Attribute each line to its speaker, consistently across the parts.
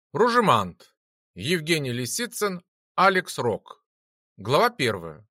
Speaker 1: Ружемант. Евгений Лисицын, Алекс Рок. Глава 1.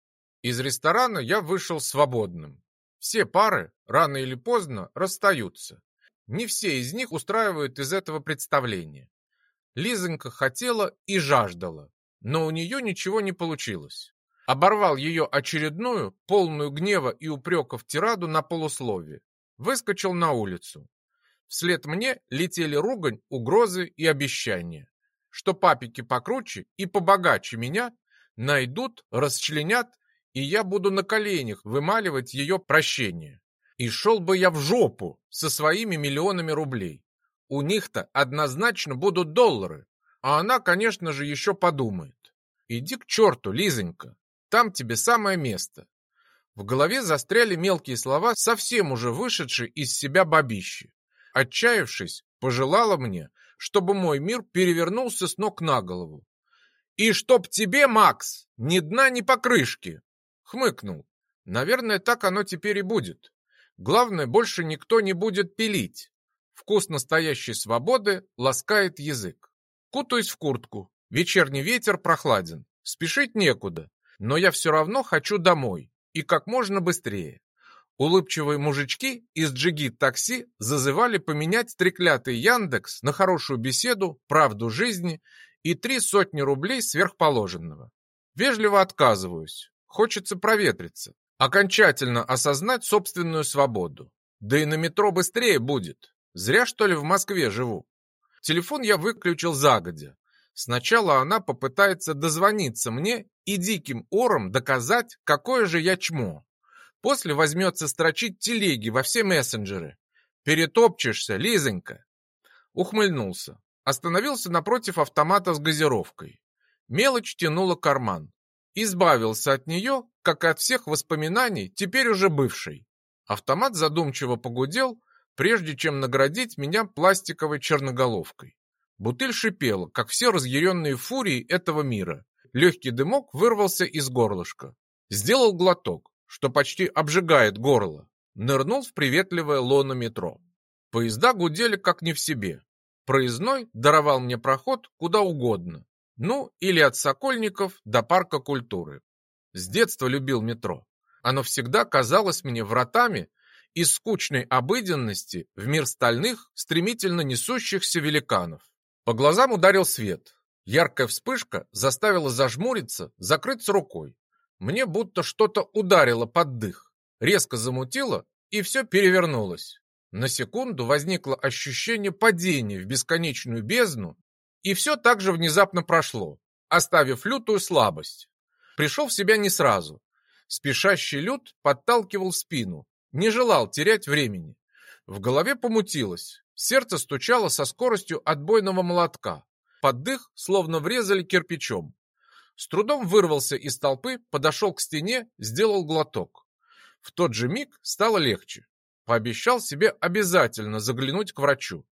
Speaker 1: Из ресторана я вышел свободным. Все пары рано или поздно расстаются. Не все из них устраивают из этого представления. Лизонька хотела и жаждала, но у нее ничего не получилось. Оборвал ее очередную, полную гнева и упреков тираду на полусловие. Выскочил на улицу. Вслед мне летели ругань, угрозы и обещания, что папики покруче и побогаче меня найдут, расчленят, и я буду на коленях вымаливать ее прощение. И шел бы я в жопу со своими миллионами рублей. У них-то однозначно будут доллары, а она, конечно же, еще подумает. Иди к черту, Лизонька, там тебе самое место. В голове застряли мелкие слова, совсем уже вышедшие из себя бабищи. Отчаявшись, пожелала мне, чтобы мой мир перевернулся с ног на голову. «И чтоб тебе, Макс, ни дна, ни покрышки!» Хмыкнул. «Наверное, так оно теперь и будет. Главное, больше никто не будет пилить. Вкус настоящей свободы ласкает язык. Кутаюсь в куртку. Вечерний ветер прохладен. Спешить некуда. Но я все равно хочу домой. И как можно быстрее». Улыбчивые мужички из джигит-такси зазывали поменять треклятый Яндекс на хорошую беседу, правду жизни и 300 рублей сверхположенного. Вежливо отказываюсь. Хочется проветриться, окончательно осознать собственную свободу. Да и на метро быстрее будет. Зря, что ли, в Москве живу. Телефон я выключил загодя. Сначала она попытается дозвониться мне и диким ором доказать, какое же я чмо. После возьмется строчить телеги во все мессенджеры. Перетопчешься, Лизонька. Ухмыльнулся. Остановился напротив автомата с газировкой. Мелочь тянула карман. Избавился от нее, как и от всех воспоминаний, теперь уже бывшей. Автомат задумчиво погудел, прежде чем наградить меня пластиковой черноголовкой. Бутыль шипела, как все разъяренные фурии этого мира. Легкий дымок вырвался из горлышка. Сделал глоток, что почти обжигает горло, нырнул в приветливое лоно метро. Поезда гудели как не в себе. Проездной даровал мне проход куда угодно. Ну, или от Сокольников до парка культуры. С детства любил метро. Оно всегда казалось мне вратами из скучной обыденности в мир стальных, стремительно несущихся великанов. По глазам ударил свет. Яркая вспышка заставила зажмуриться, закрыться рукой. Мне будто что-то ударило под дых, резко замутило, и все перевернулось. На секунду возникло ощущение падения в бесконечную бездну, и все так же внезапно прошло, оставив лютую слабость. Пришел в себя не сразу. Спешащий люд подталкивал в спину, не желал терять времени. В голове помутилось, сердце стучало со скоростью отбойного молотка, под дых словно врезали кирпичом. С трудом вырвался из толпы, подошел к стене, сделал глоток. В тот же миг стало легче. Пообещал себе обязательно заглянуть к врачу.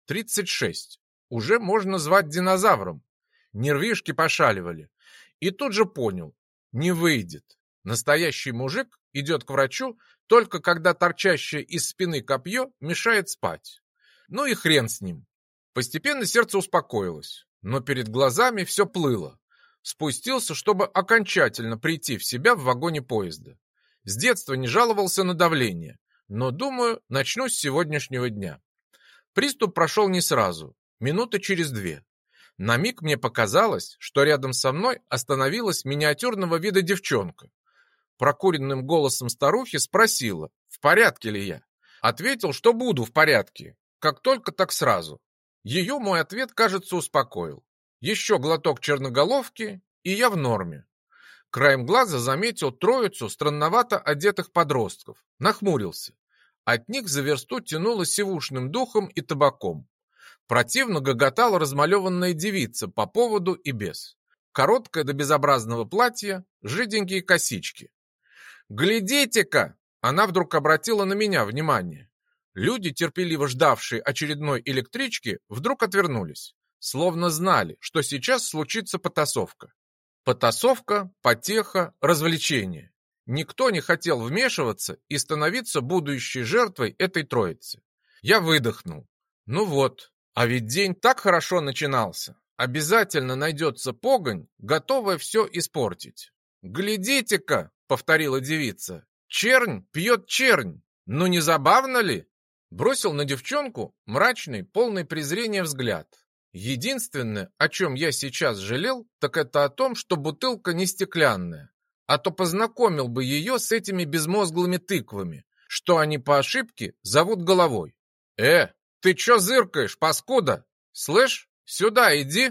Speaker 1: 36. Уже можно звать динозавром. Нервишки пошаливали. И тут же понял. Не выйдет. Настоящий мужик идет к врачу только когда торчащее из спины копье мешает спать. Ну и хрен с ним. Постепенно сердце успокоилось, но перед глазами все плыло. Спустился, чтобы окончательно прийти в себя в вагоне поезда. С детства не жаловался на давление, но, думаю, начну с сегодняшнего дня. Приступ прошел не сразу, минуты через 2. На миг мне показалось, что рядом со мной остановилась миниатюрного вида девчонка. Прокуренным голосом старухи спросила, в порядке ли я. Ответил, что буду в порядке, как только так сразу. Ее мой ответ, кажется, успокоил. Еще глоток черноголовки, и я в норме. Краем глаза заметил троицу странновато одетых подростков. Нахмурился. От них за версту тянуло сивушным духом и табаком. Противно гоготала размалеванная девица по поводу и без. Короткое до безобразного платья, жиденькие косички. «Глядите-ка!» Она вдруг обратила на меня внимание. Люди, терпеливо ждавшие очередной электрички, вдруг отвернулись. Словно знали, что сейчас случится потасовка. Потасовка, потеха, развлечение. Никто не хотел вмешиваться и становиться будущей жертвой этой троицы. Я выдохнул. Ну вот, А ведь день так хорошо начинался. Обязательно найдется погонь, готовая все испортить. «Глядите-ка!» — повторила девица. «Чернь пьет чернь! Ну не забавно ли?» Бросил на девчонку мрачный, полный презрения взгляд. Единственное, о чем я сейчас жалел, так это о том, что бутылка не стеклянная. А то познакомил бы ее с этими безмозглыми тыквами, что они по ошибке зовут головой. Ты чё зыркаешь, паскуда? Слышь, сюда иди!»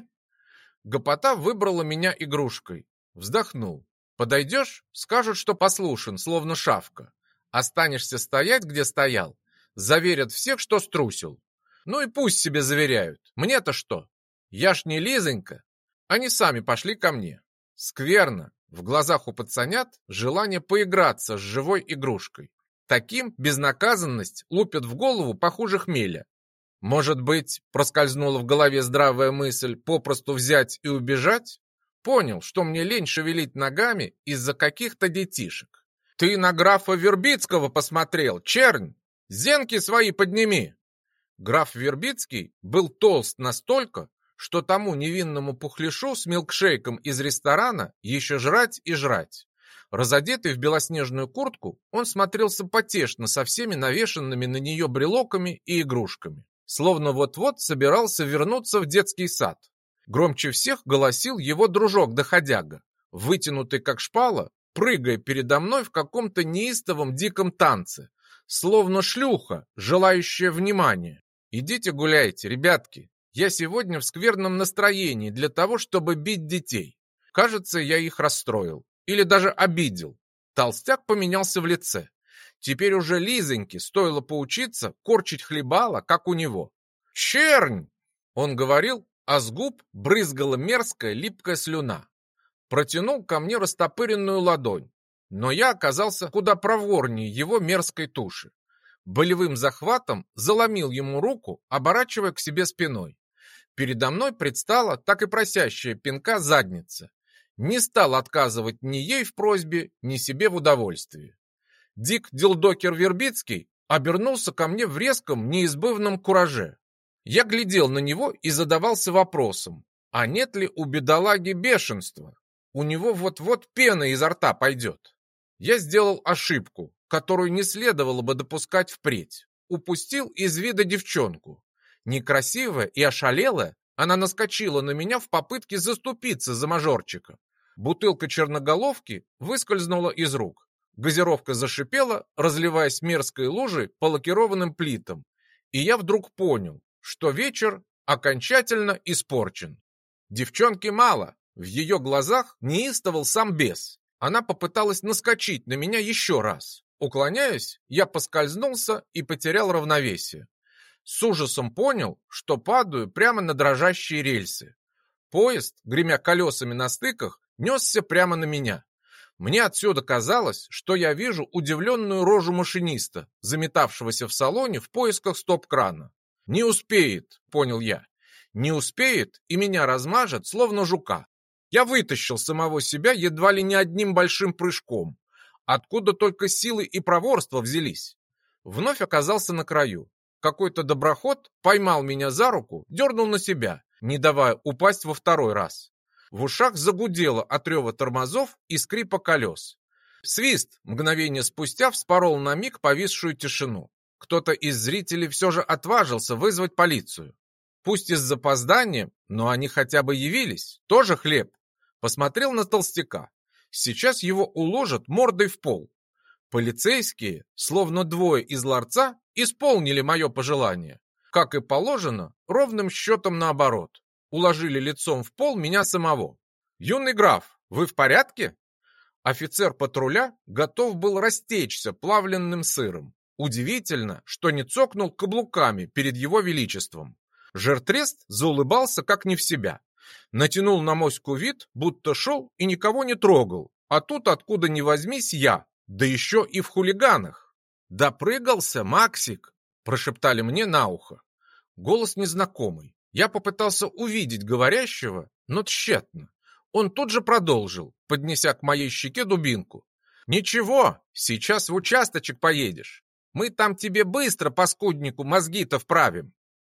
Speaker 1: Гопота выбрала меня игрушкой. Вздохнул. Подойдешь, скажут, что послушен, словно шавка. Останешься стоять, где стоял, заверят всех, что струсил. Ну и пусть себе заверяют. Мне-то что? Я ж не Лизонька. Они сами пошли ко мне. Скверно. В глазах у пацанят желание поиграться с живой игрушкой. Таким безнаказанность лупят в голову похуже хмеля. Может быть, проскользнула в голове здравая мысль попросту взять и убежать? Понял, что мне лень шевелить ногами из-за каких-то детишек. «Ты на графа Вербицкого посмотрел, чернь! Зенки свои подними!» Граф Вербицкий был толст настолько, что тому невинному пухляшу с милкшейком из ресторана еще жрать и жрать. Разодетый в белоснежную куртку, он смотрелся потешно со всеми навешанными на нее брелоками и игрушками, словно вот-вот собирался вернуться в детский сад. Громче всех голосил его дружок-доходяга, вытянутый как шпала, прыгая передо мной в каком-то неистовом диком танце, словно шлюха, желающая внимания. «Идите гуляйте, ребятки. Я сегодня в скверном настроении для того, чтобы бить детей. Кажется, я их расстроил. Или даже обидел». Толстяк поменялся в лице. Теперь уже Лизоньке стоило поучиться корчить хлебало, как у него. «Чернь!» Он говорил, а с губ брызгала мерзкая липкая слюна. Протянул ко мне растопыренную ладонь, но я оказался куда проворнее его мерзкой туши. Болевым захватом заломил ему руку, оборачивая к себе спиной. Передо мной предстала так и просящая пинка задница. Не стал отказывать ни ей в просьбе, ни себе в удовольствии. Дик Дилдокер Вербицкий обернулся ко мне в резком, неизбывном кураже. Я глядел на него и задавался вопросом, а нет ли у бедолаги бешенства? У него вот-вот пена изо рта пойдет. Я сделал ошибку, которую не следовало бы допускать впредь. Упустил из вида девчонку. Некрасивая и ошалелая, она наскочила на меня в попытке заступиться за мажорчика. Бутылка черноголовки выскользнула из рук. Газировка зашипела, разливаясь мерзкой лужей по лакированным плитам. И я вдруг понял, что вечер окончательно испорчен. Девчонки мало, в ее глазах неистовал сам бес. Она попыталась наскочить на меня еще раз. Уклоняясь, я поскользнулся и потерял равновесие. С ужасом понял, что падаю прямо на дрожащие рельсы. Поезд, гремя колесами на стыках, несся прямо на меня. Мне отсюда казалось, что я вижу удивленную рожу машиниста, заметавшегося в салоне в поисках стоп-крана. «Не успеет», — понял я. «Не успеет, и меня размажет, словно жука». Я вытащил самого себя едва ли не одним большим прыжком. Откуда только силы и проворство взялись? Вновь оказался на краю. Какой-то доброход поймал меня за руку, дернул на себя, не давая упасть во второй раз. В ушах загудело от рева тормозов и скрипа колес. Свист мгновение спустя вспорол на миг повисшую тишину. Кто-то из зрителей все же отважился вызвать полицию. Пусть и с запозданием, но они хотя бы явились. Тоже хлеб. Посмотрел на толстяка. Сейчас его уложат мордой в пол. Полицейские, словно двое из ларца, исполнили мое пожелание. Как и положено, ровным счетом наоборот. Уложили лицом в пол меня самого. «Юный граф, вы в порядке?» Офицер патруля готов был растечься плавленным сыром. Удивительно, что не цокнул каблуками перед его величеством. Жертрест заулыбался как не в себя. Натянул на моську вид, будто шел и никого не трогал. А тут, откуда ни возьмись, я, да еще и в хулиганах. «Допрыгался, Максик!» – прошептали мне на ухо. Голос незнакомый. Я попытался увидеть говорящего, но тщетно. Он тут же продолжил, поднеся к моей щеке дубинку. «Ничего, сейчас в участочек поедешь. Мы там тебе быстро, паскуднику, мозги-то вправим».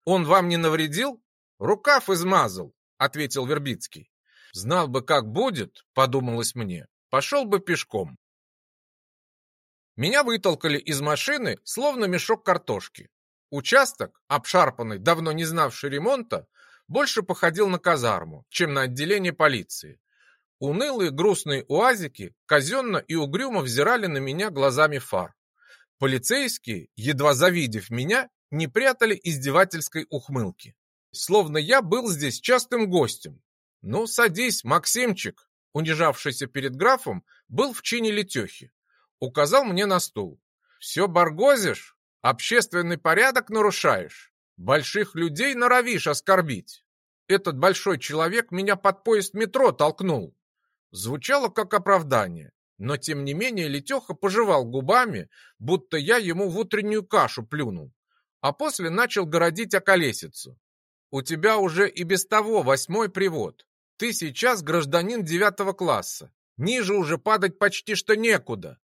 Speaker 1: Он вам не навредил? Рукав измазал, ответил Вербицкий. Знал бы, как будет, подумалось мне, пошел бы пешком. Меня вытолкали из машины, словно мешок картошки. Участок, обшарпанный, давно не знавший ремонта, больше походил на казарму, чем на отделение полиции. Унылые грустные уазики казенно и угрюмо взирали на меня глазами фар. Полицейские, едва завидев меня, не прятали издевательской ухмылки. Словно я был здесь частым гостем. «Ну, садись, Максимчик», унижавшийся перед графом, был в чине летехи. Указал мне на стул. «Все баргозишь? Общественный порядок нарушаешь? Больших людей норовишь оскорбить?» Этот большой человек меня под поезд метро толкнул. Звучало как оправдание, но тем не менее Летеха пожевал губами, будто я ему в утреннюю кашу плюнул, а после начал городить околесицу. «У тебя уже и без того 8-й привод. Ты сейчас гражданин 9 класса. Ниже уже падать почти что некуда.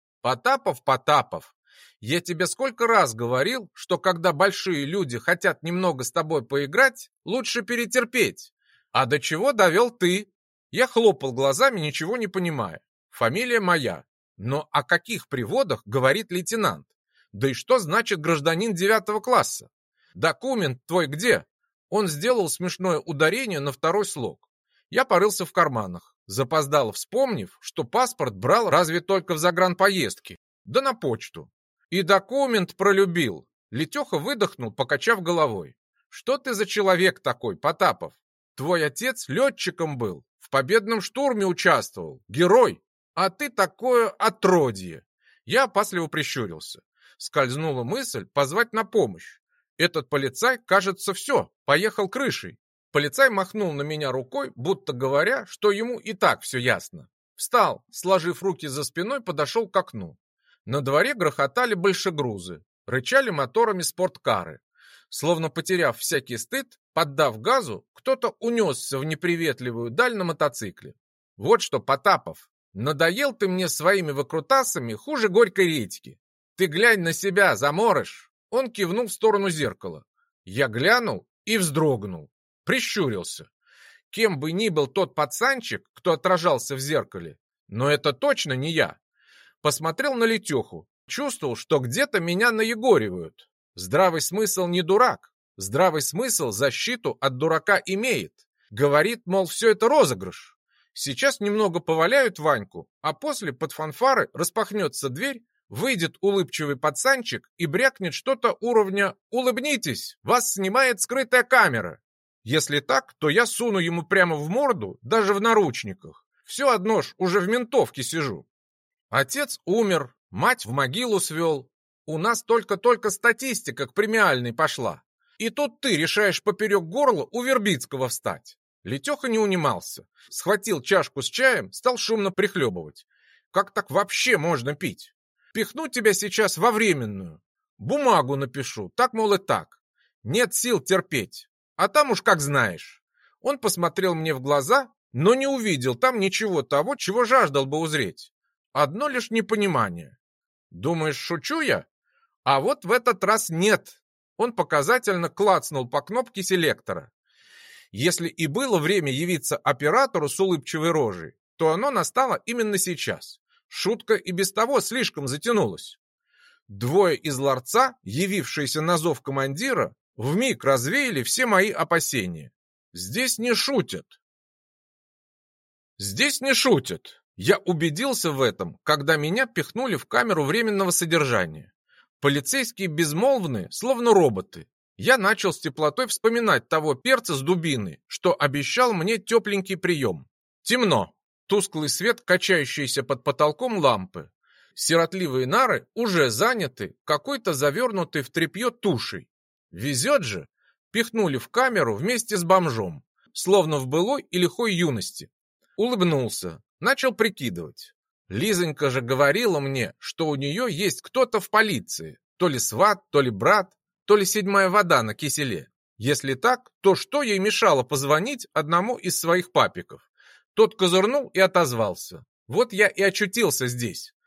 Speaker 1: Потапов, я тебе сколько раз говорил, что когда большие люди хотят немного с тобой поиграть, лучше перетерпеть. А до чего довел ты?» Я хлопал глазами, ничего не понимая. Фамилия моя. Но о каких приводах говорит лейтенант? Да и что значит гражданин 9 класса? Документ твой где? Он сделал смешное ударение на второй слог. Я порылся в карманах, запоздало вспомнив, что паспорт брал разве только в загранпоездке, да на почту. И документ пролюбил. Летеха выдохнул, покачав головой. Что ты за человек такой, Потапов? Твой отец летчиком был, в победном штурме участвовал, герой, а ты такое отродье. Я опасливо прищурился. Скользнула мысль позвать на помощь. Этот полицай, кажется, все, поехал крышей. Полицай махнул на меня рукой, будто говоря, что ему и так все ясно. Встал, сложив руки за спиной, подошел к окну. На дворе грохотали большегрузы, рычали моторами спорткары. Словно потеряв всякий стыд, поддав газу, кто-то унесся в неприветливую даль на мотоцикле. Вот что, Потапов, надоел ты мне своими выкрутасами хуже горькой редьки. Ты глянь на себя, заморыш. Он кивнул в сторону зеркала. Я глянул и вздрогнул, прищурился. Кем бы ни был тот пацанчик, кто отражался в зеркале, но это точно не я. Посмотрел на Летеху, чувствовал, что где-то меня наегоривают. Здравый смысл не дурак. Здравый смысл защиту от дурака имеет. Говорит, мол, все это розыгрыш. Сейчас немного поваляют Ваньку, а после под фанфары распахнется дверь, выйдет улыбчивый пацанчик и брякнет что-то уровня «Улыбнитесь, вас снимает скрытая камера». Если так, то я суну ему прямо в морду, даже в наручниках. Все одно ж уже в ментовке сижу. Отец умер, мать в могилу свел. У нас только-только статистика к премиальной пошла. И тут ты решаешь поперек горла у Вербицкого встать. Летеха не унимался. Схватил чашку с чаем, стал шумно прихлебывать. Как так вообще можно пить? Пихну тебя сейчас во временную. Бумагу напишу, так, мол, и так. Нет сил терпеть. А там уж как знаешь. Он посмотрел мне в глаза, но не увидел там ничего того, чего жаждал бы узреть. Одно лишь непонимание. Думаешь, шучу я? А вот в этот раз нет. Он показательно клацнул по кнопке селектора. Если и было время явиться оператору с улыбчивой рожей, то оно настало именно сейчас. Шутка и без того слишком затянулась. Двое из ларца, явившиеся на зов командира, вмиг развеяли все мои опасения. Здесь не шутят. Здесь не шутят. Я убедился в этом, когда меня пихнули в камеру временного содержания. Полицейские безмолвны, словно роботы. Я начал с теплотой вспоминать того перца с дубины, что обещал мне тепленький прием. Темно. Тусклый свет, качающийся под потолком лампы. Сиротливые нары уже заняты какой-то завернутой в тряпье тушей. Везет же. Пихнули в камеру вместе с бомжом, словно в былой и лихой юности. Улыбнулся, начал прикидывать. Лизонька же говорила мне, что у нее есть кто-то в полиции. То ли сват, то ли брат, то ли седьмая вода на киселе. Если так, то что ей мешало позвонить одному из своих папиков? Тот козырнул и отозвался. Вот я и очутился здесь.